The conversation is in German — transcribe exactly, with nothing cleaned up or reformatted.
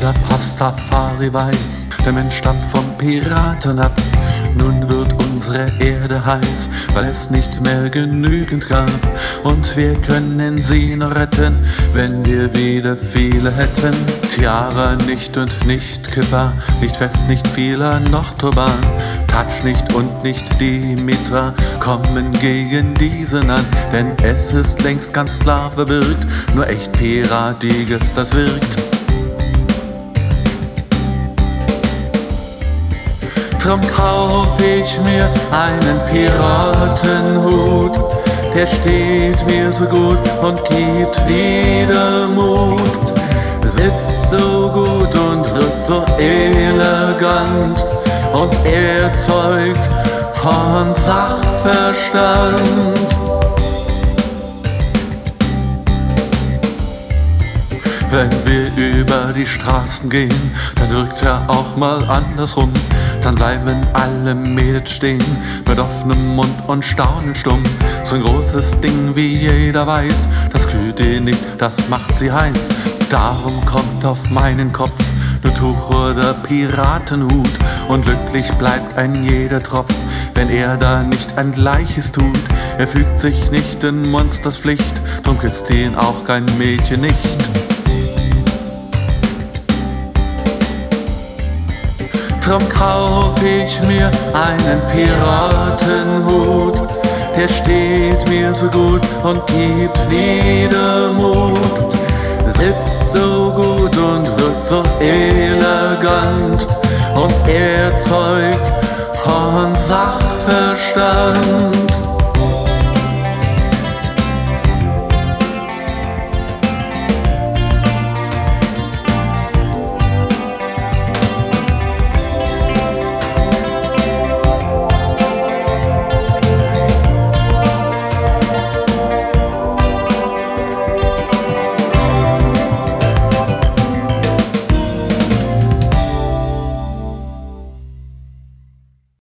Jeder Pastafari weiß, der Mensch stammt vom Piraten ab. Nun wird unsere Erde heiß, weil es nicht mehr genügend gab. Und wir können sie nur retten, wenn wir wieder viele hätten. Tiara nicht und nicht Kippa, nicht Fest, nicht Fila, noch Turban. Touch nicht und nicht die Mitra kommen gegen diesen an. Denn es ist längst ganz klar verbirgt, nur echt Piratiges, das wirkt. Drum kauf ich mir einen Piratenhut, der steht mir so gut und gibt wieder Mut. Sitzt so gut und wirkt so elegant und er zeugt von Sachverstand. Wenn wir über die Straßen gehen, dann wirkt er auch mal andersrum. Dann bleiben alle Mädels stehen, mit offenem Mund und staunen stumm. So ein großes Ding, wie jeder weiß, das kühlt ihn nicht, das macht sie heiß. Darum kommt auf meinen Kopf nur Tuch oder Piratenhut. Und glücklich bleibt ein jeder Tropf, wenn er da nicht ein Gleiches tut. Er fügt sich nicht in Monsters Pflicht, drum küsst ihn auch kein Mädchen nicht. Drum kauf ich mir einen Piratenhut, der steht mir so gut und gibt wieder Mut. Sitzt so gut und wirkt so elegant und er zeugt von Sachverstand.